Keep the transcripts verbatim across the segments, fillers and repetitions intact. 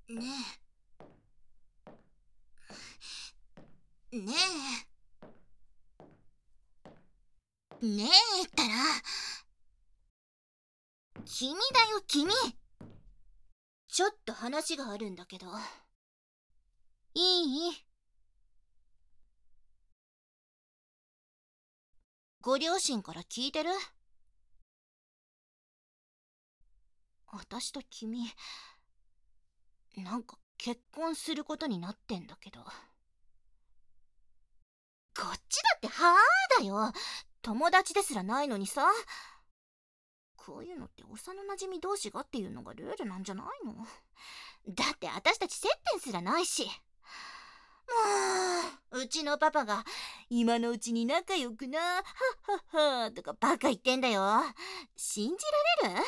ねえ、ねえ、ねえったら、君だよ君。ちょっと話があるんだけど。いい？ご両親から聞いてる？私と君、なんか結婚することになってんだけど。こっちだってはあだよ。友達ですらないのにさ。こういうのって幼馴染同士がっていうのがルールなんじゃないの？だって私たち接点すらないし。もう、うちのパパが今のうちに仲良くな、はっはっはとかバカ言ってんだよ。信じられる？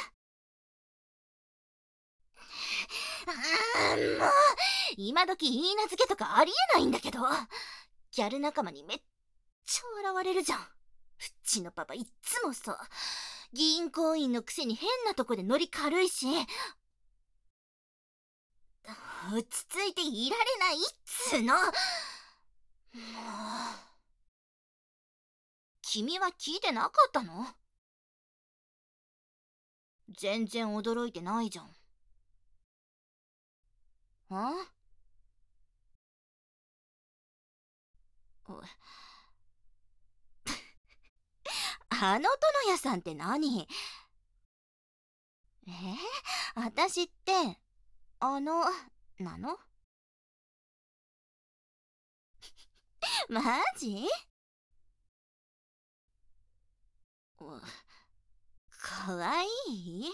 あーもう、今時言い名付けとかありえないんだけど。ギャル仲間にめっちゃ笑われるじゃん。うちのパパいっつもさ、銀行員のくせに変なとこでノリ軽いし、落ち着いていられないっつーの。もう、君は聞いてなかったの？全然驚いてないじゃん。あ？あの殿屋さんって何？えー、私ってあのなの？マジ？かわいい？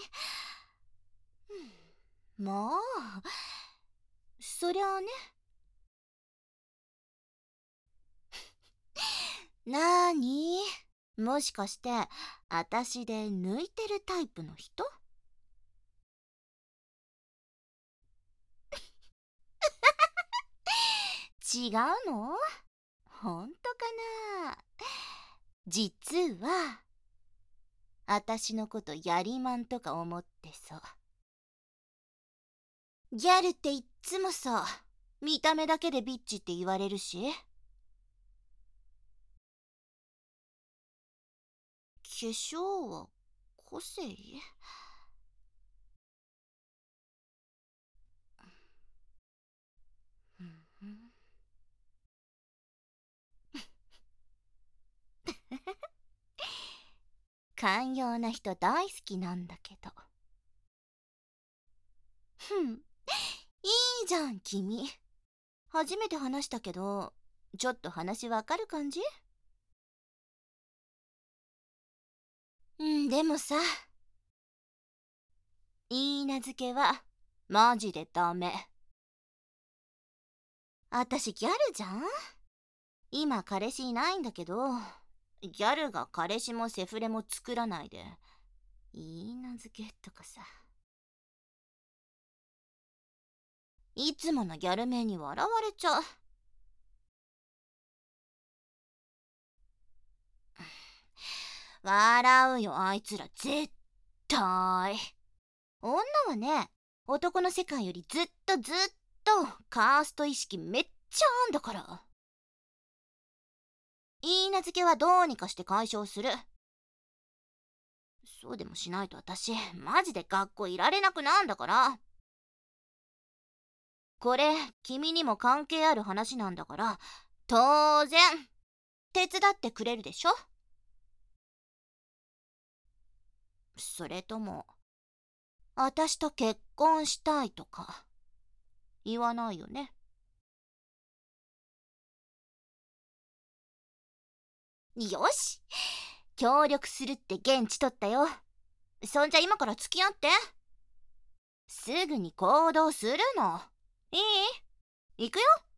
もうそりゃあね。なーに？もしかしてあたしで抜いてるタイプの人？違うの？ほんとかな？実はあたしのことやりまんとか思ってさ。ギャルっていっつもさ、見た目だけでビッチって言われるし。化粧は個性？寛容な人大好きなんだけど。ふん、いいじゃん君。初めて話したけど、ちょっと話わかる感じ？うん、でもさ、いい名付けはマジでダメ。あたしギャルじゃん？今彼氏いないんだけど、ギャルが彼氏もセフレも作らないでいい名付けとかさ。いつものギャル名に笑われちゃう。笑うよあいつら絶対。女はね、男の世界よりずっとずっとカースト意識めっちゃあんだから。いい名付けはどうにかして解消する。そうでもしないと私マジで学校いられなくなんだから。これ君にも関係ある話なんだから当然手伝ってくれるでしょ？それとも私と結婚したいとか言わないよね？よし、協力するって現地取ったよ。そんじゃ今から付き合って。すぐに行動するの。いい？行くよ。